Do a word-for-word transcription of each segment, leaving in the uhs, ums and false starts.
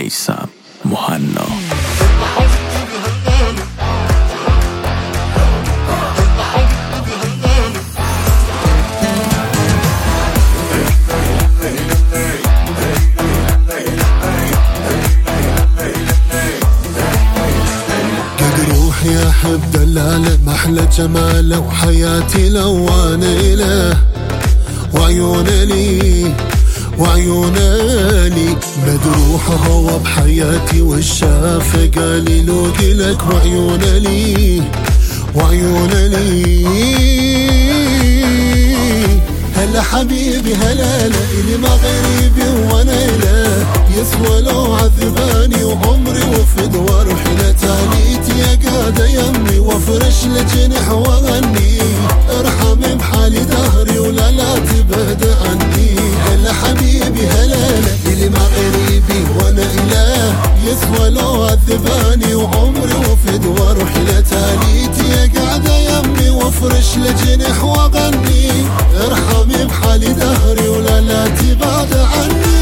هيثم مهنا. يا حب دلاله محلى جماله وحياتي لوانه له وعيونه لي وعيونه لي مدروحه هو بحياتي والشافه قالي لو قلك وعيونه لي وعيونه لي. هلا حبيبي هلا لا إلي ما غريبي وانا له يسوى لو عذباني وعمري وفد واروح لتاليتي يا قاده يمي وافرش لجنح واغني ارحم بحالي دهري ولا لا تبعد عني. هلا حبيبي هلا لا إلي ما غريبي وانا اله يسوى لو عذباني وعمري وفد واروح لتاليتي يا قاده يمي وافرش لجنح واغني ارحم بحالي دهري ولا لا تبعد عني.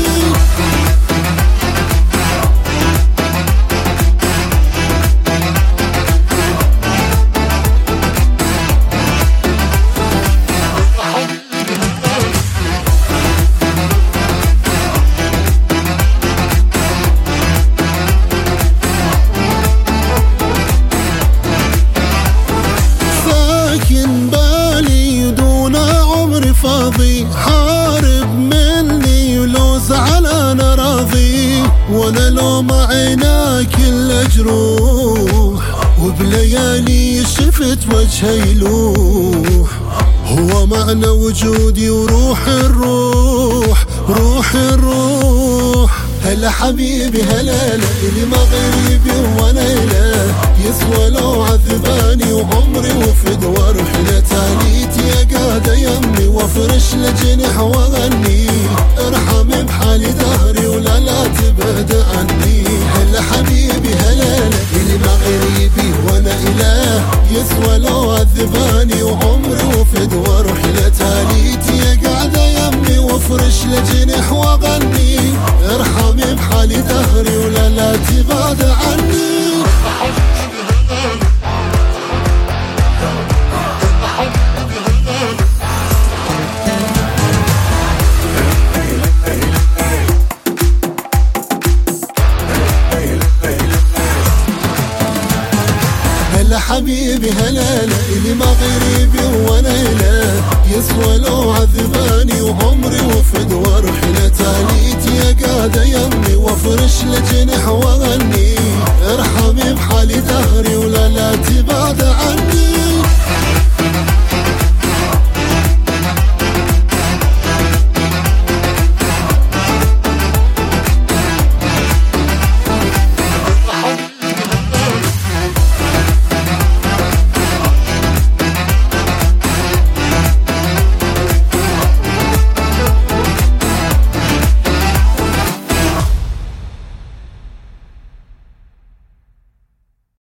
ساكن بالي دون عمري فاضي حارب مني ولو زعلان راضي وانا لو ما عيناك الا جروح وبليالي شفت وجهي يلوح هو معنى وجودي وروح الروح روح الروح. هلا حبيبي هلا لا إلي ما غريبي وانا له يسوى لو عذباني وعمري وفد واروح لتاليتي يا قاده يمي وافرش لجنح واغني ارحم بحالي دهري ولا لا تبعد عني. هلا حبيبي هلا لا إلي ما غريبي وانا اله يسوى لو عذباني وعمري وفد واروح لتاليتي يا قاده يمي وافرش لجنح واغني ارحم بحالي دهري ولا لا تبعد عني. هلا حبيبي هلا لا إلي ما غريبي وانا له يسوى لو عذباني وعمري وفد واروح لتاليتي يا قاده يمي وافرش لجنح واغني ارحم بحالي دهري